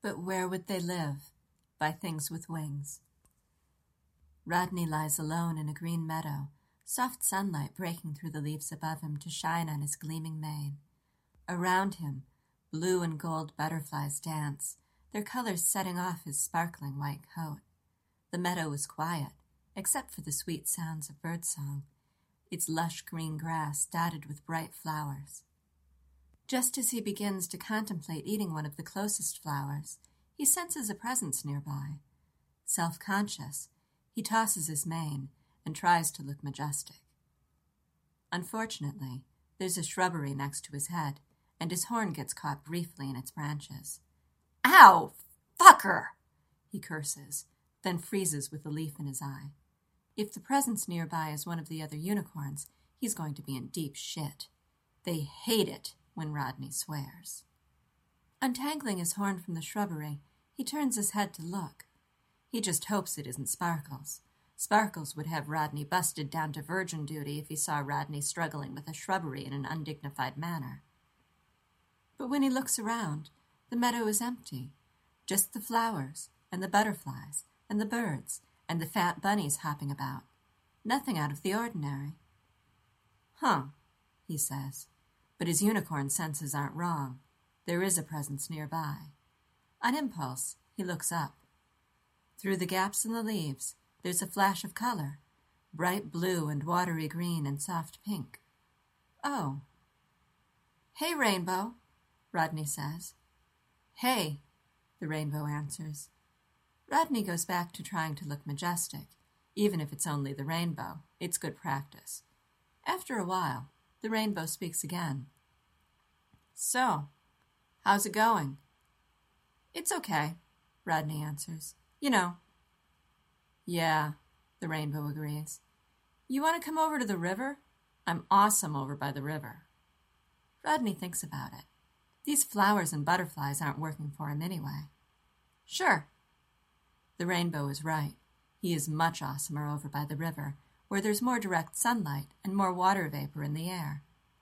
But where would they live? By things with wings. Rodney lies alone in a green meadow, soft sunlight breaking through the leaves above him to shine on his gleaming mane. Around him, blue and gold butterflies dance, their colors setting off his sparkling white coat. The meadow is quiet, except for the sweet sounds of birdsong, its lush green grass dotted with bright flowers. Just as he begins to contemplate eating one of the closest flowers, he senses a presence nearby. Self-conscious, he tosses his mane and tries to look majestic. Unfortunately, there's a shrubbery next to his head, and his horn gets caught briefly in its branches. "Ow! Fucker!" he curses, then freezes with a leaf in his eye. If the presence nearby is one of the other unicorns, he's going to be in deep shit. They hate it when Rodney swears. Untangling his horn from the shrubbery, he turns his head to look. He just hopes it isn't Sparkles. Sparkles would have Rodney busted down to virgin duty if he saw Rodney struggling with a shrubbery in an undignified manner. But when he looks around, the meadow is empty. Just the flowers, and the butterflies, and the birds, and the fat bunnies hopping about. Nothing out of the ordinary. "Huh," he says. But his unicorn senses aren't wrong. There is a presence nearby. On impulse, he looks up. Through the gaps in the leaves, there's a flash of color, bright blue and watery green and soft pink. "Oh." "Hey, Rainbow," Rodney says. "Hey," the rainbow answers. Rodney goes back to trying to look majestic. Even if it's only the rainbow, it's good practice. After a while, the rainbow speaks again. "So, how's it going?" "It's okay," Rodney answers. "You know." "Yeah," the rainbow agrees. "You want to come over to the river? I'm awesome over by the river." Rodney thinks about it. These flowers and butterflies aren't working for him anyway. "Sure." The rainbow is right. He is much awesomer over by the river, where there's more direct sunlight and more water vapor in the air.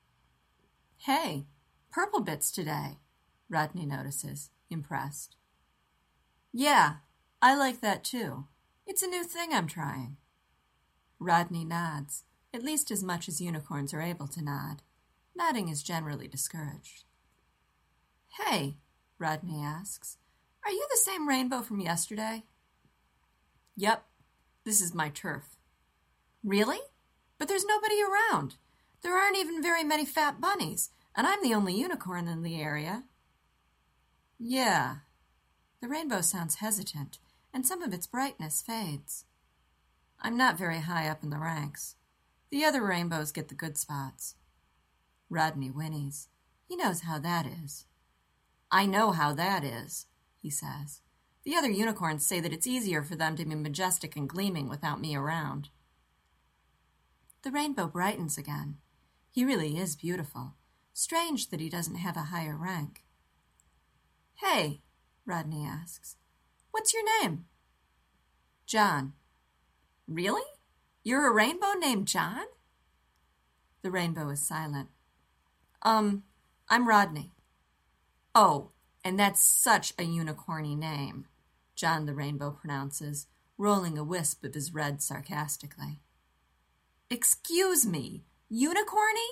"Hey, purple bits today," Rodney notices, impressed. "Yeah, I like that too. It's a new thing I'm trying." Rodney nods, at least as much as unicorns are able to nod. Nodding is generally discouraged. "Hey," Rodney asks, "are you the same rainbow from yesterday?" "Yep, this is my turf." "Really? But there's nobody around. There aren't even very many fat bunnies, and I'm the only unicorn in the area." "Yeah." The rainbow sounds hesitant, and some of its brightness fades. "I'm not very high up in the ranks. The other rainbows get the good spots." Rodney whinnies. He knows how that is. "I know how that is," he says. "The other unicorns say that it's easier for them to be majestic and gleaming without me around." The rainbow brightens again. He really is beautiful. Strange that he doesn't have a higher rank. "Hey," Rodney asks, "what's your name?" "John." "Really? You're a rainbow named John?" The rainbow is silent. I'm Rodney." "Oh, and that's such a unicorny name," John the rainbow pronounces, rolling a wisp of his red sarcastically. "Excuse me, unicorny?"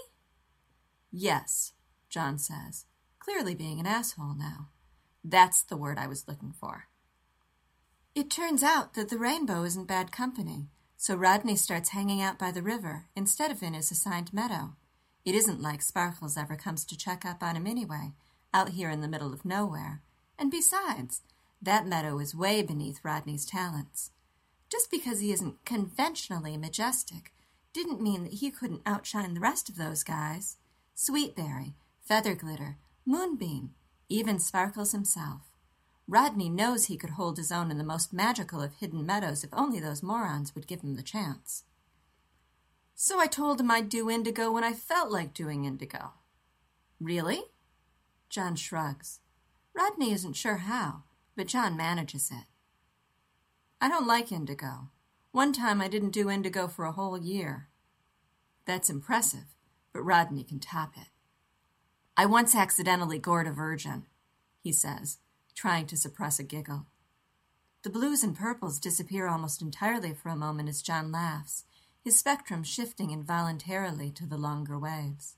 "Yes," John says, clearly being an asshole now. "That's the word I was looking for." It turns out that the rainbow isn't bad company, so Rodney starts hanging out by the river instead of in his assigned meadow. It isn't like Sparkles ever comes to check up on him anyway, out here in the middle of nowhere. And besides, that meadow is way beneath Rodney's talents. Just because he isn't conventionally majestic didn't mean that he couldn't outshine the rest of those guys. Sweetberry, Featherglitter, Moonbeam, even Sparkles himself. Rodney knows he could hold his own in the most magical of hidden meadows if only those morons would give him the chance. "So I told him I'd do indigo when I felt like doing indigo." "Really?" John shrugs. Rodney isn't sure how, but John manages it. "I don't like indigo. One time I didn't do indigo for a whole year." That's impressive, but Rodney can top it. "I once accidentally gored a virgin," he says, trying to suppress a giggle. The blues and purples disappear almost entirely for a moment as John laughs, his spectrum shifting involuntarily to the longer waves.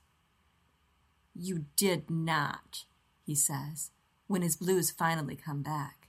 "You did not," he says, when his blues finally come back.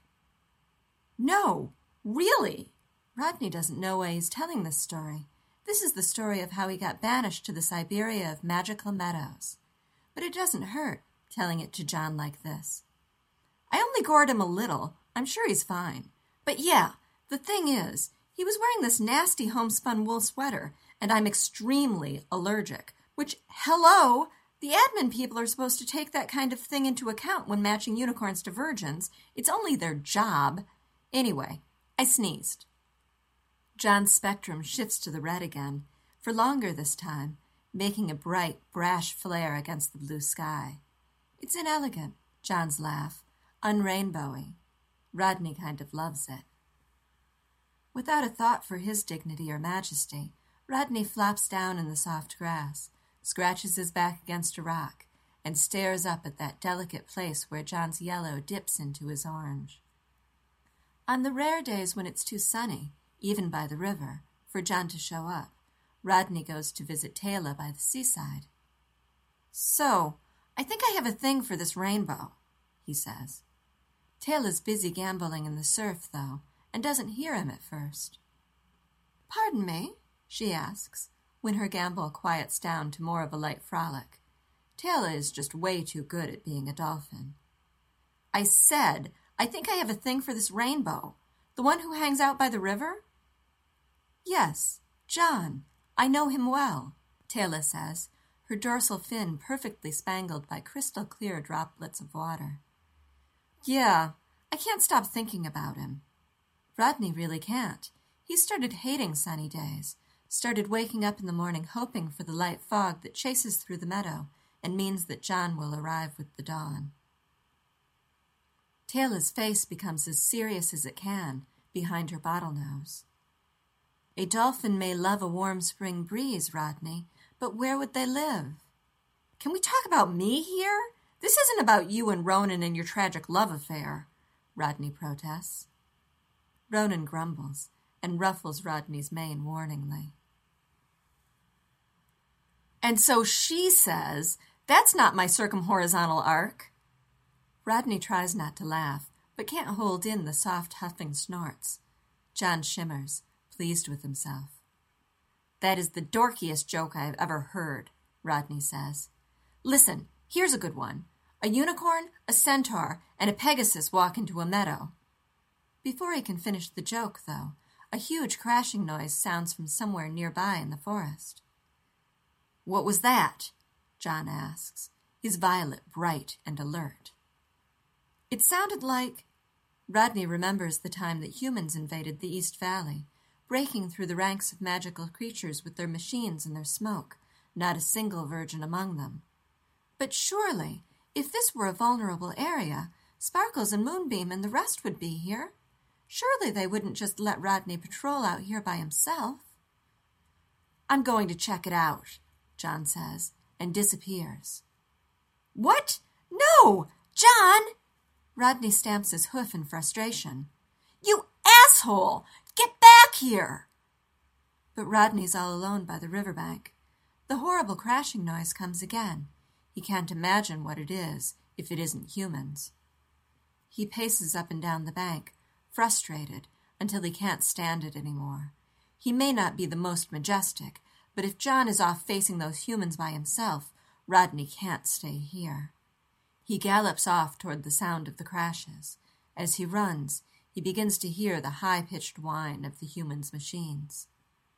"No, really." Rodney doesn't know why he's telling this story. This is the story of how he got banished to the Siberia of magical meadows. But it doesn't hurt, telling it to John like this. "I only gored him a little. I'm sure he's fine. But yeah, the thing is, he was wearing this nasty homespun wool sweater, and I'm extremely allergic, which, hello, the admin people are supposed to take that kind of thing into account when matching unicorns to virgins. It's only their job. Anyway, I sneezed." John's spectrum shifts to the red again, for longer this time, making a bright, brash flare against the blue sky. It's inelegant, John's laugh, unrainbowy. Rodney kind of loves it. Without a thought for his dignity or majesty, Rodney flops down in the soft grass, scratches his back against a rock, and stares up at that delicate place where John's yellow dips into his orange. On the rare days when it's too sunny, even by the river, for John to show up, Rodney goes to visit Taylor by the seaside. "So, I think I have a thing for this rainbow," he says. Taylor's busy gamboling in the surf, though, and doesn't hear him at first. "Pardon me?" she asks, when her gambol quiets down to more of a light frolic. Taylor is just way too good at being a dolphin. "I said, I think I have a thing for this rainbow. The one who hangs out by the river?" "Yes, John. I know him well," Taylor says, her dorsal fin perfectly spangled by crystal-clear droplets of water. "Yeah, I can't stop thinking about him." Rodney really can't. He started hating sunny days, started waking up in the morning hoping for the light fog that chases through the meadow and means that John will arrive with the dawn. Taylor's face becomes as serious as it can behind her bottlenose. "A dolphin may love a warm spring breeze, Rodney, but where would they live?" "Can we talk about me here? This isn't about you and Ronan and your tragic love affair," Rodney protests. Ronan grumbles and ruffles Rodney's mane warningly. "And so she says, that's not my circumhorizontal arc." Rodney tries not to laugh, but can't hold in the soft huffing snorts. John shimmers, pleased with himself. "That is the dorkiest joke I have ever heard," Rodney says. "Listen, here's a good one. A unicorn, a centaur, and a pegasus walk into a meadow." Before he can finish the joke, though, a huge crashing noise sounds from somewhere nearby in the forest. "What was that?" John asks, his violet bright and alert. "It sounded like—" Rodney remembers the time that humans invaded the East Valley, breaking through the ranks of magical creatures with their machines and their smoke, not a single virgin among them. But surely, if this were a vulnerable area, Sparkles and Moonbeam and the rest would be here. Surely they wouldn't just let Rodney patrol out here by himself. "I'm going to check it out," John says, and disappears. "What? No! John!" Rodney stamps his hoof in frustration. "You asshole! Get back here!" But Rodney's all alone by the riverbank. The horrible crashing noise comes again. He can't imagine what it is, if it isn't humans. He paces up and down the bank, frustrated, until he can't stand it anymore. He may not be the most majestic, but if John is off facing those humans by himself, Rodney can't stay here. He gallops off toward the sound of the crashes. As he runs, he begins to hear the high-pitched whine of the humans' machines.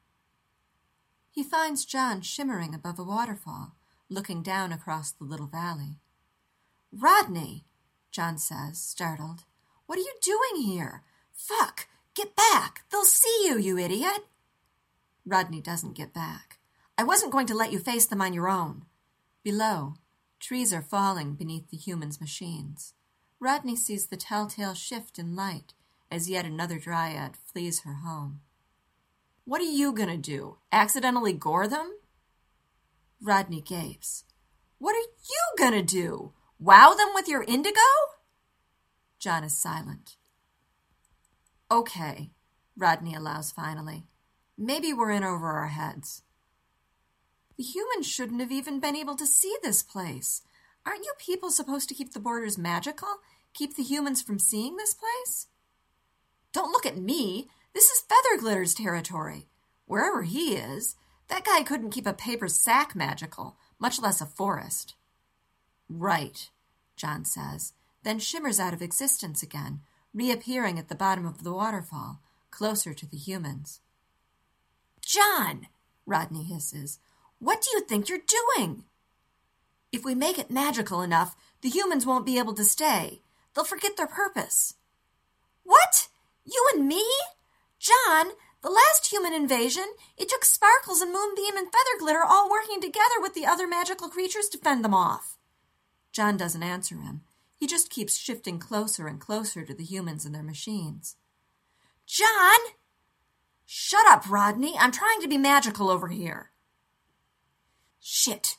He finds John shimmering above a waterfall, looking down across the little valley. "Rodney," John says, startled. "What are you doing here? Fuck! Get back! They'll see you, you idiot!" Rodney doesn't get back. "I wasn't going to let you face them on your own." Below, trees are falling beneath the humans' machines. Rodney sees the telltale shift in light as yet another dryad flees her home. "What are you going to do? Accidentally gore them?" Rodney gapes. "What are you going to do? Wow them with your indigo?" John is silent. Okay, Rodney allows finally. Maybe we're in over our heads. The humans shouldn't have even been able to see this place. Aren't you people supposed to keep the borders magical? Keep the humans from seeing this place? Don't look at me. This is Featherglitter's territory. Wherever he is, that guy couldn't keep a paper sack magical, much less a forest. Right, John says, then shimmers out of existence again, reappearing at the bottom of the waterfall, closer to the humans. John, Rodney hisses, what do you think you're doing? If we make it magical enough, the humans won't be able to stay. They'll forget their purpose. What? You and me? John, the last human invasion, it took Sparkles and Moonbeam and Featherglitter all working together with the other magical creatures to fend them off. John doesn't answer him. He just keeps shifting closer and closer to the humans and their machines. John! Shut up, Rodney. I'm trying to be magical over here. Shit.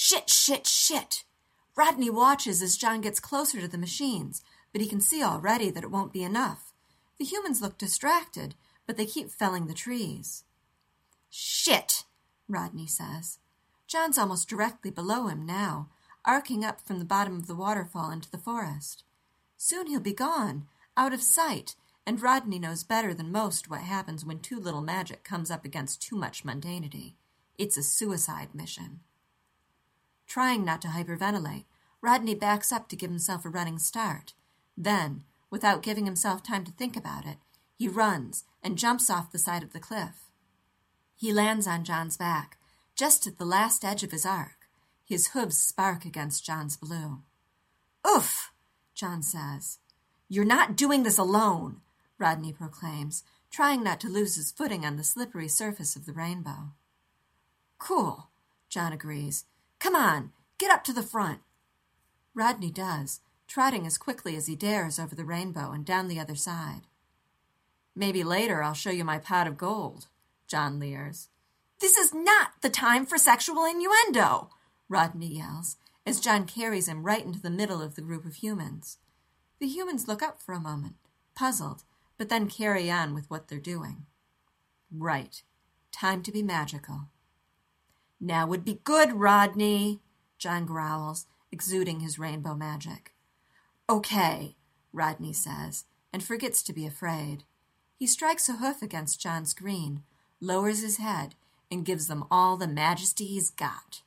Rodney watches as John gets closer to the machines, but he can see already that it won't be enough. The humans look distracted, but they keep felling the trees. Shit, Rodney says. John's almost directly below him now, arcing up from the bottom of the waterfall into the forest. Soon he'll be gone, out of sight, and Rodney knows better than most what happens when too little magic comes up against too much mundanity. It's a suicide mission. Trying not to hyperventilate, Rodney backs up to give himself a running start. Then, without giving himself time to think about it, he runs and jumps off the side of the cliff. He lands on John's back, just at the last edge of his arc. His hooves spark against John's blue. Oof, John says. You're not doing this alone, Rodney proclaims, trying not to lose his footing on the slippery surface of the rainbow. Cool, John agrees. Come on, get up to the front. Rodney does, trotting as quickly as he dares over the rainbow and down the other side. Maybe later I'll show you my pot of gold, John leers. This is not the time for sexual innuendo, Rodney yells, as John carries him right into the middle of the group of humans. The humans look up for a moment, puzzled, but then carry on with what they're doing. Right. Time to be magical. Now would be good, Rodney, John growls, exuding his rainbow magic. Okay, Rodney says, and forgets to be afraid. He strikes a hoof against John's green, lowers his head, and gives them all the majesty he's got.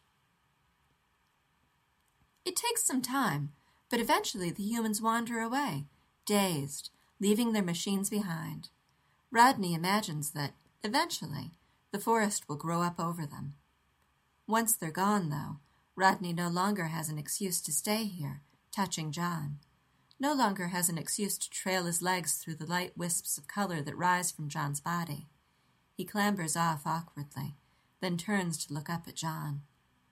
It takes some time, but eventually the humans wander away, dazed, leaving their machines behind. Rodney imagines that, eventually, the forest will grow up over them. Once they're gone, though, Rodney no longer has an excuse to stay here, touching John. No longer has an excuse to trail his legs through the light wisps of color that rise from John's body. He clambers off awkwardly, then turns to look up at John.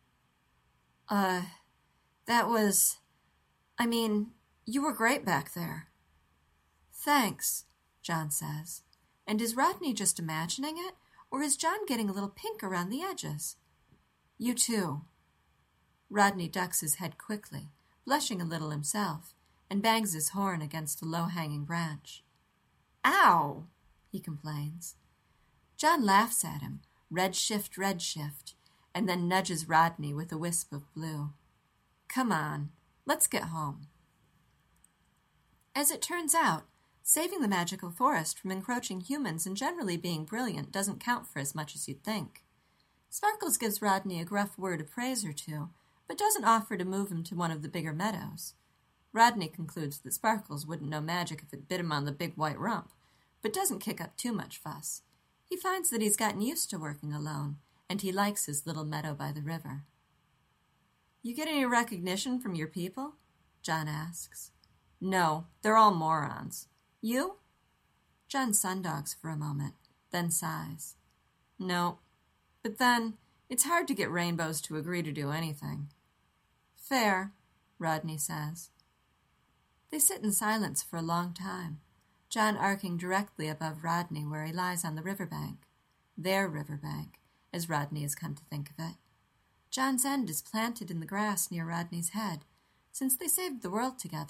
You were great back there. Thanks, John says. And is Rodney just imagining it, or is John getting a little pink around the edges? You too. Rodney ducks his head quickly, blushing a little himself, and bangs his horn against a low-hanging branch. Ow, he complains. John laughs at him, red shift, and then nudges Rodney with a wisp of blue. Come on, let's get home. As it turns out, saving the magical forest from encroaching humans and generally being brilliant doesn't count for as much as you'd think. Sparkles gives Rodney a gruff word of praise or two, but doesn't offer to move him to one of the bigger meadows. Rodney concludes that Sparkles wouldn't know magic if it bit him on the big white rump, but doesn't kick up too much fuss. He finds that he's gotten used to working alone, and he likes his little meadow by the river. You get any recognition from your people? John asks. No, they're all morons. You? John sundogs for a moment, then sighs. No, but then it's hard to get rainbows to agree to do anything. Fair, Rodney says. They sit in silence for a long time, John arcing directly above Rodney where he lies on the riverbank. Their riverbank, as Rodney has come to think of it. John's end is planted in the grass near Rodney's head. Since they saved the world together,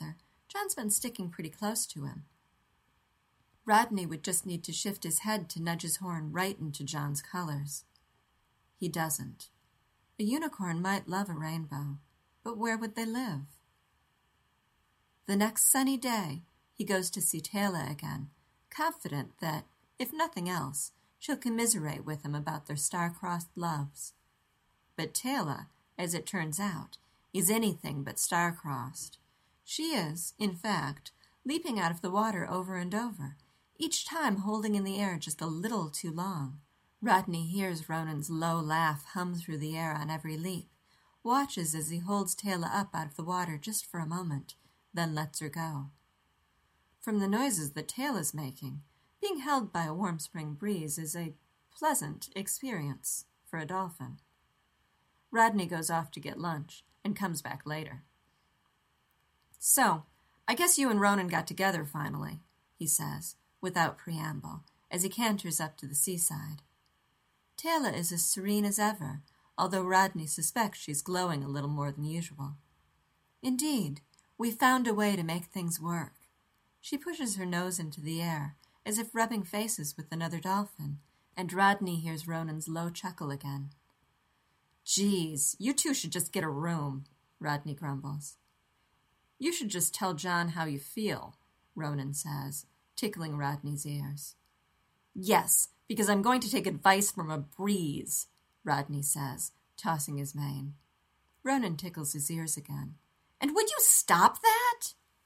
John's been sticking pretty close to him. Rodney would just need to shift his head to nudge his horn right into John's colors. He doesn't. A unicorn might love a rainbow, but where would they live? The next sunny day, he goes to see Taylor again, confident that, if nothing else, she'll commiserate with him about their star-crossed loves. But Taylor, as it turns out, is anything but star-crossed. She is, in fact, leaping out of the water over and over, each time holding in the air just a little too long. Rodney hears Ronan's low laugh hum through the air on every leap, watches as he holds Taylor up out of the water just for a moment, then lets her go. From the noises that Taylor's making, being held by a warm spring breeze is a pleasant experience for a dolphin. Rodney goes off to get lunch and comes back later. "So, I guess you and Ronan got together finally," he says, without preamble, as he canters up to the seaside. Taylor is as serene as ever, although Rodney suspects she's glowing a little more than usual. "Indeed, we found a way to make things work." She pushes her nose into the air, as if rubbing faces with another dolphin, and Rodney hears Ronan's low chuckle again. "Geez, you two should just get a room," Rodney grumbles. "You should just tell John how you feel," Ronan says, tickling Rodney's ears. "Yes, because I'm going to take advice from a breeze," Rodney says, tossing his mane. Ronan tickles his ears again. "And would you stop that?"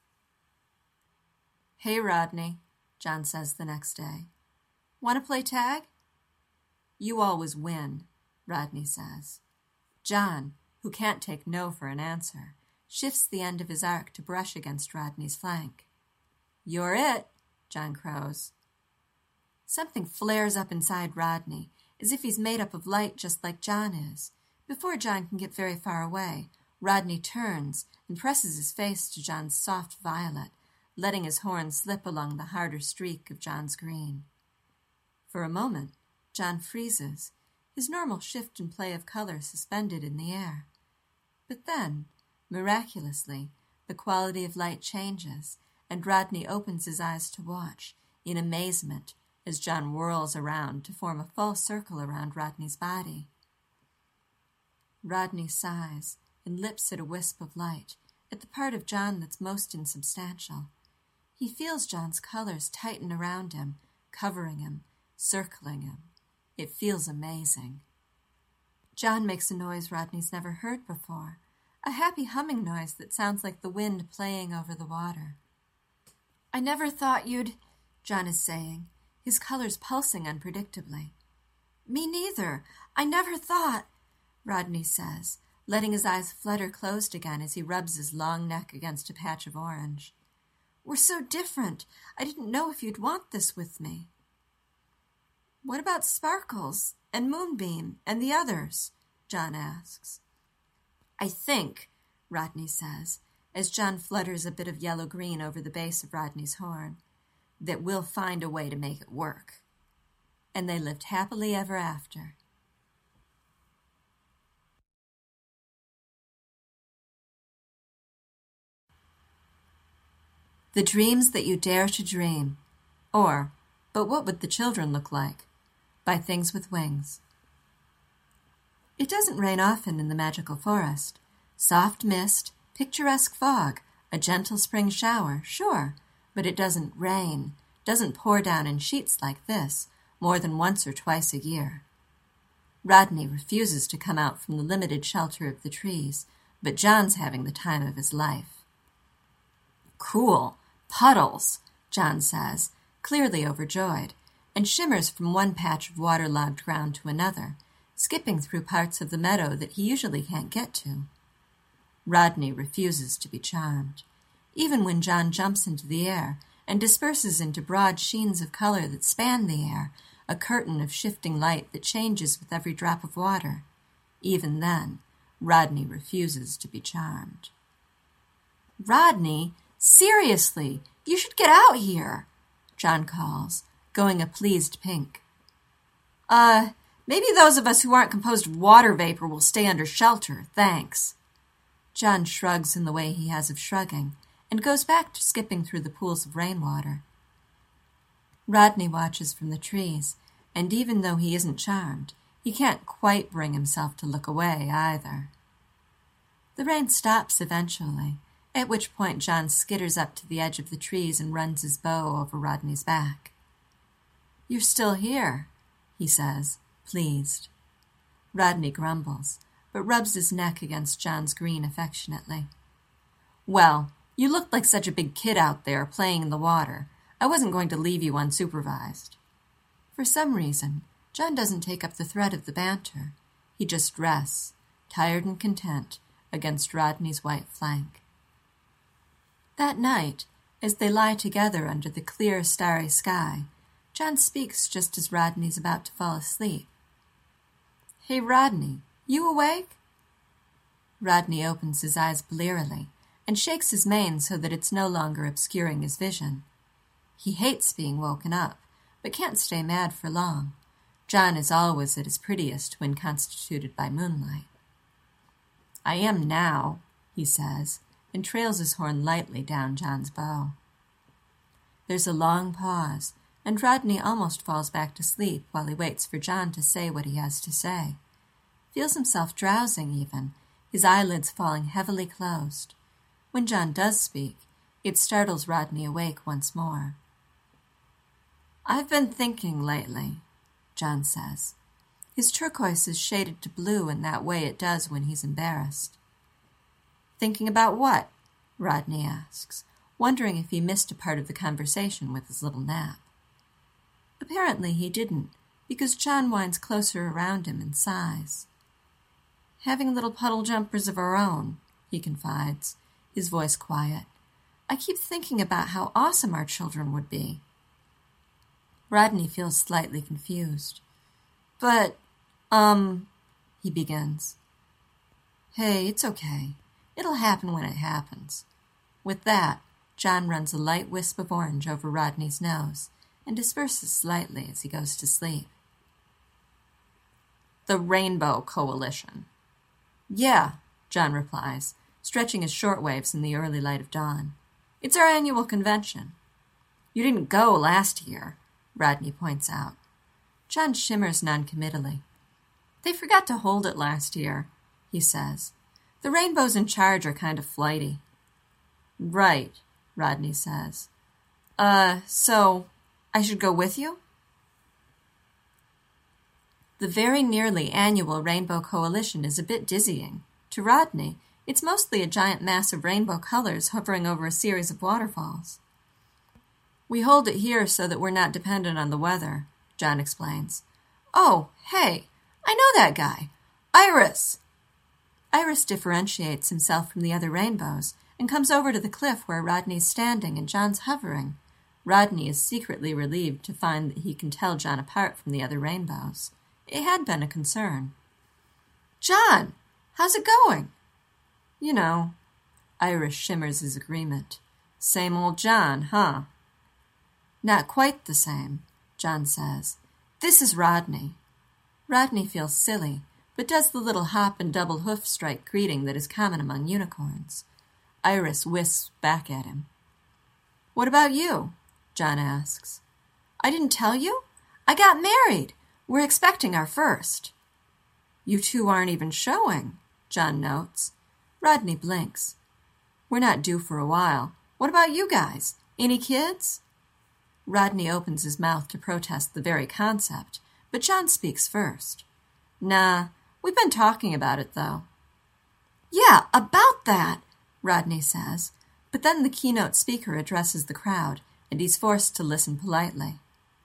"Hey, Rodney," John says the next day. "Want to play tag?" "You always win," Rodney says. John, who can't take no for an answer, shifts the end of his arc to brush against Rodney's flank. "You're it," John crows. Something flares up inside Rodney, as if he's made up of light just like John is. Before John can get very far away, Rodney turns and presses his face to John's soft violet, letting his horn slip along the harder streak of John's green. For a moment, John freezes, his normal shift and play of color suspended in the air. But then, miraculously, the quality of light changes, and Rodney opens his eyes to watch, in amazement, as John whirls around to form a full circle around Rodney's body. Rodney sighs and lips at a wisp of light, at the part of John that's most insubstantial. He feels John's colors tighten around him, covering him, circling him. It feels amazing. John makes a noise Rodney's never heard before, a happy humming noise that sounds like the wind playing over the water. "I never thought you'd," John is saying, his colors pulsing unpredictably. "Me neither. I never thought," Rodney says, letting his eyes flutter closed again as he rubs his long neck against a patch of orange. "We're so different. I didn't know if you'd want this with me." "What about Sparkles and Moonbeam and the others?" John asks. "I think," Rodney says, as John flutters a bit of yellow-green over the base of Rodney's horn, "that we'll find a way to make it work." And they lived happily ever after. The Dreams That You Dare to Dream, or But What Would the Children Look Like? By Things with Wings. It doesn't rain often in the magical forest. Soft mist, picturesque fog, a gentle spring shower, sure, but it doesn't rain, doesn't pour down in sheets like this, more than once or twice a year. Rodney refuses to come out from the limited shelter of the trees, but John's having the time of his life. "Cool, puddles," John says, clearly overjoyed, and shimmers from one patch of waterlogged ground to another, skipping through parts of the meadow that he usually can't get to. Rodney refuses to be charmed, even when John jumps into the air and disperses into broad sheens of color that span the air, a curtain of shifting light that changes with every drop of water. Even then, Rodney refuses to be charmed. "Rodney, seriously, you should get out here," John calls, going a pleased pink. Maybe those of us who aren't composed of water vapor will stay under shelter, thanks." John shrugs in the way he has of shrugging, and goes back to skipping through the pools of rainwater. Rodney watches from the trees, and even though he isn't charmed, he can't quite bring himself to look away either. The rain stops eventually, at which point John skitters up to the edge of the trees and runs his bow over Rodney's back. "You're still here," he says, pleased. Rodney grumbles, but rubs his neck against John's green affectionately. "Well, you looked like such a big kid out there playing in the water. I wasn't going to leave you unsupervised." For some reason, John doesn't take up the thread of the banter. He just rests, tired and content, against Rodney's white flank. That night, as they lie together under the clear, starry sky, John speaks just as Rodney's about to fall asleep. "Hey, Rodney, you awake?" Rodney opens his eyes blearily and shakes his mane so that it's no longer obscuring his vision. He hates being woken up, but can't stay mad for long. John is always at his prettiest when constituted by moonlight. "I am now," he says, and trails his horn lightly down John's bow. There's a long pause, and Rodney almost falls back to sleep while he waits for John to say what he has to say. Feels himself drowsing even, his eyelids falling heavily closed. When John does speak, it startles Rodney awake once more. "I've been thinking lately," John says. His turquoise is shaded to blue in that way it does when he's embarrassed. "Thinking about what?" Rodney asks, wondering if he missed a part of the conversation with his little nap. Apparently he didn't, because John winds closer around him and sighs. "Having little puddle jumpers of our own," he confides, his voice quiet. "I keep thinking about how awesome our children would be." Rodney feels slightly confused. "But, he begins. "Hey, it's okay. It'll happen when it happens." With that, John runs a light wisp of orange over Rodney's nose and disperses slightly as he goes to sleep. "The Rainbow Coalition." "Yeah," John replies, stretching his shortwaves in the early light of dawn. "It's our annual convention." "You didn't go last year," Rodney points out. John shimmers noncommittally. "They forgot to hold it last year," he says. "The rainbows in charge are kind of flighty." "Right," Rodney says. So I should go with you?" The very nearly annual Rainbow Coalition is a bit dizzying. To Rodney, it's mostly a giant mass of rainbow colors hovering over a series of waterfalls. "We hold it here so that we're not dependent on the weather," John explains. "Oh, hey, I know that guy. Iris!" Iris differentiates himself from the other rainbows and comes over to the cliff where Rodney's standing and John's hovering. Rodney is secretly relieved to find that he can tell John apart from the other rainbows. It had been a concern. "John, how's it going?" "You know." Iris shimmers his agreement. "Same old John, huh?" "Not quite the same," John says. "This is Rodney." Rodney feels silly, but does the little hop and double hoof strike greeting that is common among unicorns. Iris wisps back at him. "What about you?" John asks. "I didn't tell you? I got married. We're expecting our first." "You two aren't even showing," John notes. Rodney blinks. "We're not due for a while. What about you guys? Any kids?" Rodney opens his mouth to protest the very concept, but John speaks first. "Nah, we've been talking about it, though." "Yeah, about that," Rodney says, but then the keynote speaker addresses the crowd, and he's forced to listen politely.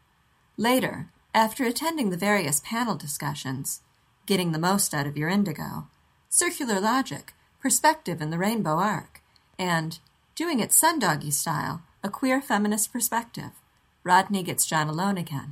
Later, after attending the various panel discussions, Getting the Most Out of Your Indigo, Circular Logic, Perspective in the Rainbow Arc, and Doing It Sundoggy Style, A Queer Feminist Perspective, Rodney gets John alone again.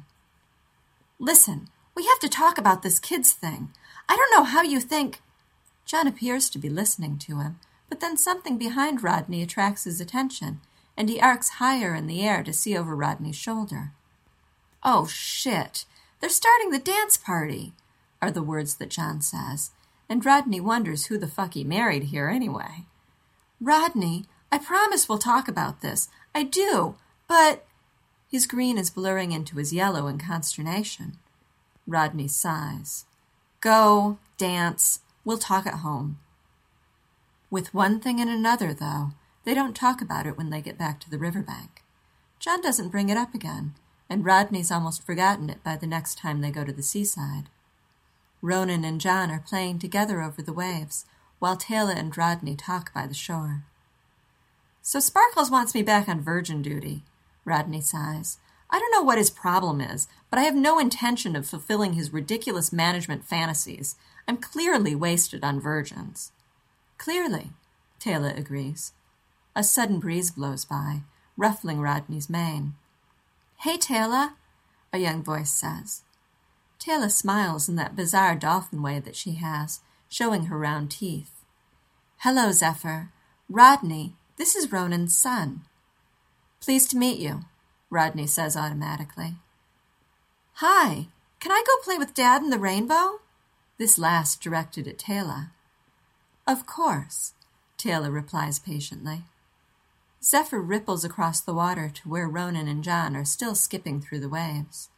"Listen, we have to talk about this kids thing. I don't know how you think—" John appears to be listening to him, but then something behind Rodney attracts his attention, and he arcs higher in the air to see over Rodney's shoulder. "Oh, shit! They're starting the dance party!" are the words that John says, and Rodney wonders who the fuck he married here anyway. "Rodney, I promise we'll talk about this. I do, but... His green is blurring into his yellow in consternation. Rodney sighs. Go, dance. We'll talk at home. With one thing and another, though, they don't talk about it when they get back to the riverbank. John doesn't bring it up again, and Rodney's almost forgotten it by the next time they go to the seaside. Ronan and John are playing together over the waves, while Taylor and Rodney talk by the shore. So Sparkles wants me back on virgin duty, Rodney sighs. I don't know what his problem is, but I have no intention of fulfilling his ridiculous management fantasies. I'm clearly wasted on virgins. Clearly, Taylor agrees. A sudden breeze blows by, ruffling Rodney's mane. Hey, Taylor, a young voice says. Taylor smiles in that bizarre dolphin way that she has, showing her round teeth. Hello, Zephyr. Rodney, this is Ronan's son. Pleased to meet you, Rodney says automatically. Hi, can I go play with Dad in the rainbow? This last directed at Taylor. Of course, Taylor replies patiently. Zephyr ripples across the water to where Ronan and John are still skipping through the waves.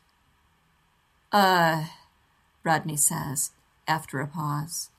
Rodney says, after a pause.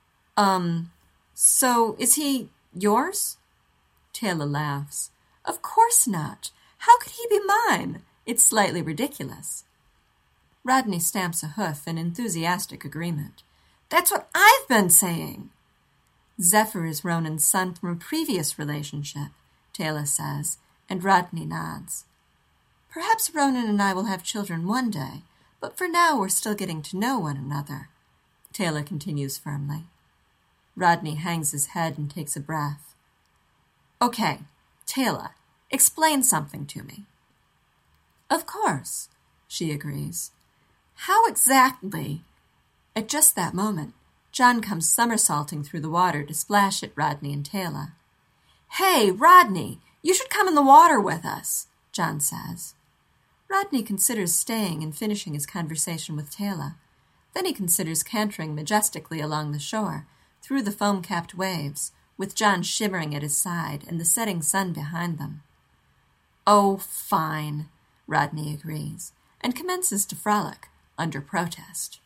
So is he yours? Taylor laughs. Of course not. How could he be mine? It's slightly ridiculous. Rodney stamps a hoof in enthusiastic agreement. That's what I've been saying. Zephyr is Ronan's son from a previous relationship, Taylor says, and Rodney nods. Perhaps Ronan and I will have children one day, but for now we're still getting to know one another, Taylor continues firmly. Rodney hangs his head and takes a breath. Okay, Taylor, explain something to me. Of course, she agrees. How exactly? At just that moment, John comes somersaulting through the water to splash at Rodney and Taylor. Hey, Rodney, you should come in the water with us, John says. Rodney considers staying and finishing his conversation with Taylor. Then he considers cantering majestically along the shore, through the foam-capped waves, with John shimmering at his side and the setting sun behind them. Oh, fine, Rodney agrees, and commences to frolic, under protest.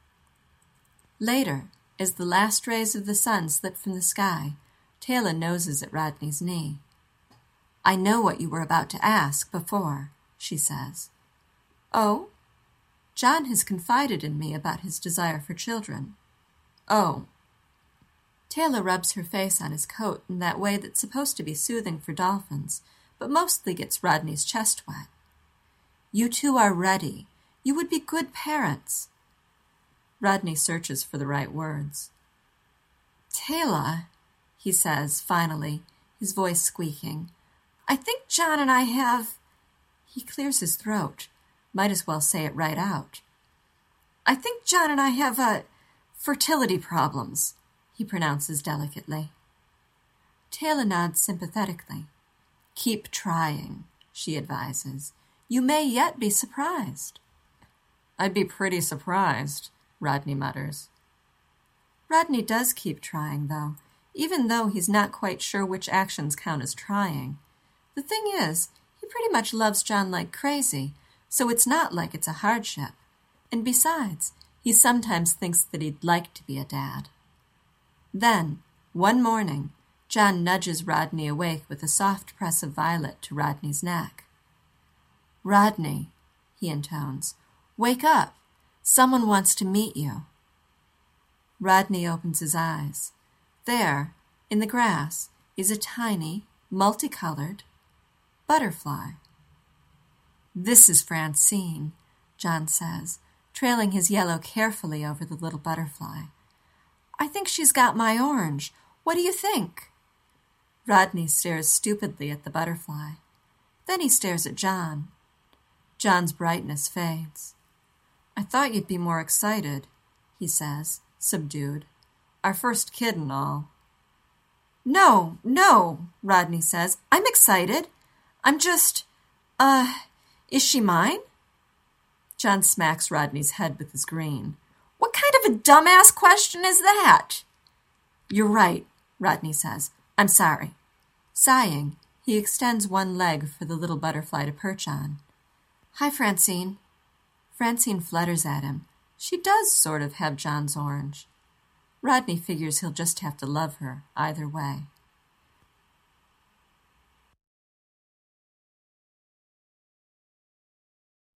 Later, as the last rays of the sun slip from the sky, Taylor noses at Rodney's knee. I know what you were about to ask before, she says. Oh? John has confided in me about his desire for children. Oh. Taylor rubs her face on his coat in that way that's supposed to be soothing for dolphins, but mostly gets Rodney's chest wet. You two are ready. You would be good parents. Rodney searches for the right words. Taylor, he says, finally, his voice squeaking, I think John and I have... He clears his throat. Might as well say it right out. I think John and I have, fertility problems, he pronounces delicately. Taylor nods sympathetically. Keep trying, she advises. You may yet be surprised. I'd be pretty surprised, Rodney mutters. Rodney does keep trying, though, even though he's not quite sure which actions count as trying. The thing is, he pretty much loves John like crazy, so it's not like it's a hardship. And besides, he sometimes thinks that he'd like to be a dad. Then, one morning, John nudges Rodney awake with a soft press of Violet to Rodney's neck. Rodney, he intones, wake up. Someone wants to meet you. Rodney opens his eyes. There, in the grass, is a tiny, multicolored butterfly. This is Francine, John says, trailing his yellow carefully over the little butterfly. I think she's got my orange. What do you think? Rodney stares stupidly at the butterfly. Then he stares at John. John's brightness fades. I thought you'd be more excited, he says, subdued. Our first kid and all. No, Rodney says. I'm excited. I'm just, is she mine? John smacks Rodney's head with his green. What kind of a dumbass question is that? You're right, Rodney says. I'm sorry. Sighing, he extends one leg for the little butterfly to perch on. "Hi, Francine." Francine flutters at him. She does sort of have John's orange. Rodney figures he'll just have to love her, either way.